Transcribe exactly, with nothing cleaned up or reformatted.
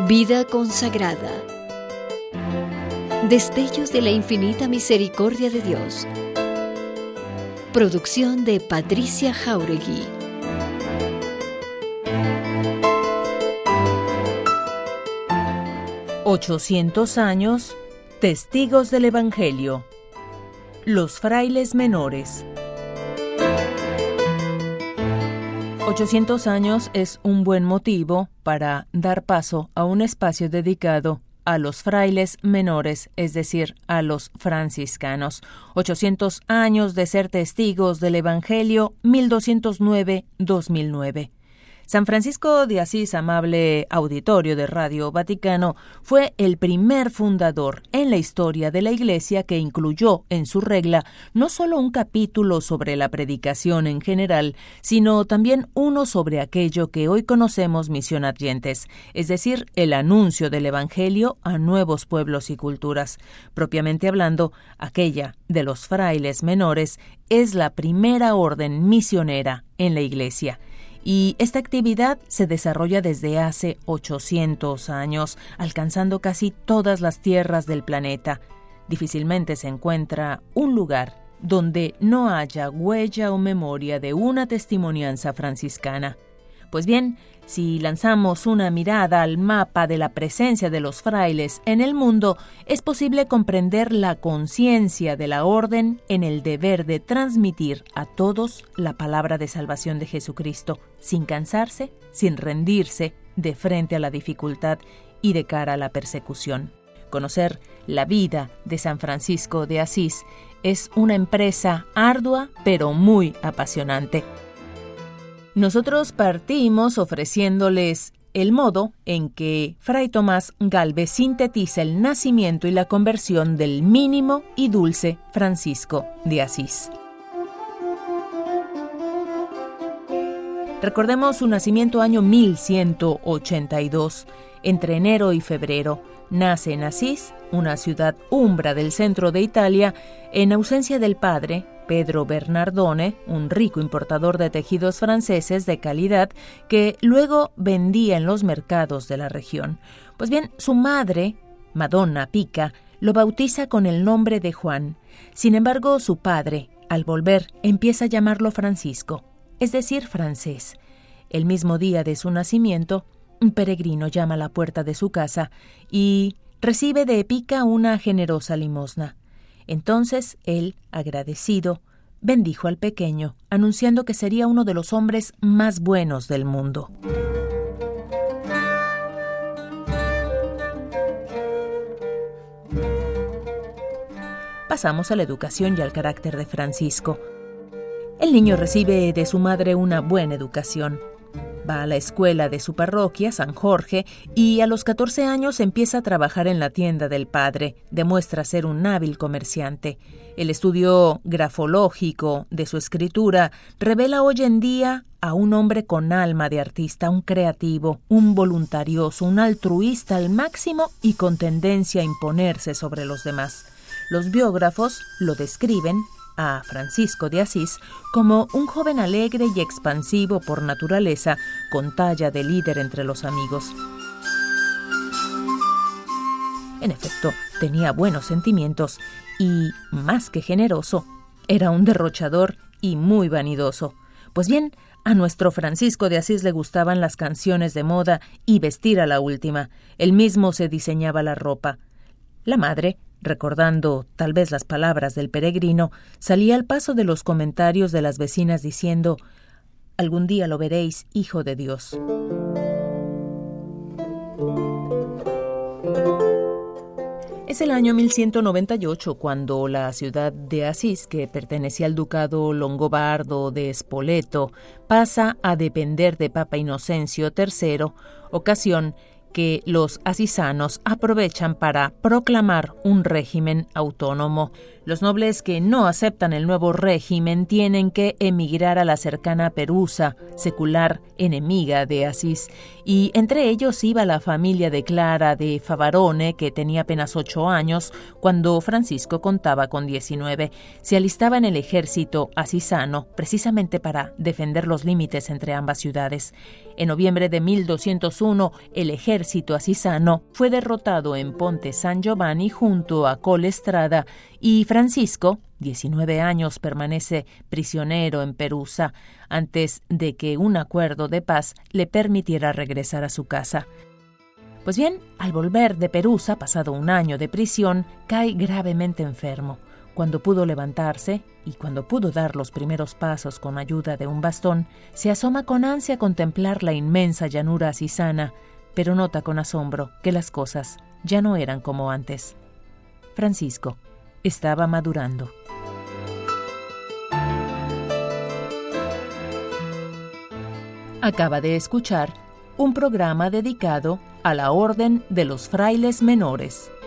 Vida consagrada. Destellos de la infinita misericordia de Dios. Producción de Patricia Jauregui. ochocientos años, testigos del Evangelio. Los frailes menores. ochocientos años es un buen motivo para dar paso a un espacio dedicado a los frailes menores, es decir, a los franciscanos. ochocientos años de ser testigos del Evangelio, mil doscientos nueve a dos mil nueve. San Francisco de Asís, amable auditorio de Radio Vaticano, fue el primer fundador en la historia de la Iglesia que incluyó en su regla no solo un capítulo sobre la predicación en general, sino también uno sobre aquello que hoy conocemos misión ad gentes, es decir, el anuncio del Evangelio a nuevos pueblos y culturas. Propiamente hablando, aquella de los frailes menores es la primera orden misionera en la Iglesia. Y esta actividad se desarrolla desde hace ochocientos años, alcanzando casi todas las tierras del planeta. Difícilmente se encuentra un lugar donde no haya huella o memoria de una testimonianza franciscana. Pues bien, si lanzamos una mirada al mapa de la presencia de los frailes en el mundo, es posible comprender la conciencia de la orden en el deber de transmitir a todos la palabra de salvación de Jesucristo, sin cansarse, sin rendirse, de frente a la dificultad y de cara a la persecución. Conocer la vida de San Francisco de Asís es una empresa ardua, pero muy apasionante. Nosotros partimos ofreciéndoles el modo en que Fray Tomás Gálvez sintetiza el nacimiento y la conversión del mínimo y dulce Francisco de Asís. Recordemos su nacimiento año mil ciento ochenta y dos. Entre enero y febrero nace en Asís, una ciudad umbra del centro de Italia, en ausencia del padre, Pedro Bernardone, un rico importador de tejidos franceses de calidad que luego vendía en los mercados de la región. Pues bien, su madre, Madonna Pica, lo bautiza con el nombre de Juan. Sin embargo, su padre, al volver, empieza a llamarlo Francisco, es decir, francés. El mismo día de su nacimiento, un peregrino llama a la puerta de su casa y recibe de Pica una generosa limosna. Entonces él, agradecido, bendijo al pequeño, anunciando que sería uno de los hombres más buenos del mundo. Pasamos a la educación y al carácter de Francisco. El niño recibe de su madre una buena educación. Va a la escuela de su parroquia, San Jorge, y a los catorce años empieza a trabajar en la tienda del padre. Demuestra ser un hábil comerciante. El estudio grafológico de su escritura revela hoy en día a un hombre con alma de artista, un creativo, un voluntarioso, un altruista al máximo y con tendencia a imponerse sobre los demás. Los biógrafos lo describen a Francisco de Asís como un joven alegre y expansivo por naturaleza, con talla de líder entre los amigos. En efecto, tenía buenos sentimientos y, más que generoso, era un derrochador y muy vanidoso. Pues bien, a nuestro Francisco de Asís le gustaban las canciones de moda y vestir a la última. Él mismo se diseñaba la ropa. La madre, recordando tal vez las palabras del peregrino, salía al paso de los comentarios de las vecinas diciendo: «Algún día lo veréis, hijo de Dios». Es el año mil ciento noventa y ocho cuando la ciudad de Asís, que pertenecía al ducado longobardo de Spoleto, pasa a depender de Papa Inocencio tercero, ocasión que los asisanos aprovechan para proclamar un régimen autónomo. Los nobles que no aceptan el nuevo régimen tienen que emigrar a la cercana Perusa, secular enemiga de Asís, y entre ellos iba la familia de Clara de Favarone, que tenía apenas ocho años cuando Francisco contaba con diecinueve. Se alistaba en el ejército asisano precisamente para defender los límites entre ambas ciudades. En noviembre de mil doscientos uno, el ejército ejército asisano fue derrotado en Ponte San Giovanni junto a Colestrada y Francisco, diecinueve años, permanece prisionero en Perusa antes de que un acuerdo de paz le permitiera regresar a su casa. Pues bien, al volver de Perusa, pasado un año de prisión, cae gravemente enfermo. Cuando pudo levantarse y cuando pudo dar los primeros pasos con ayuda de un bastón, se asoma con ansia a contemplar la inmensa llanura asisana, pero nota con asombro que las cosas ya no eran como antes. Francisco estaba madurando. Acaba de escuchar un programa dedicado a la Orden de los Frailes Menores.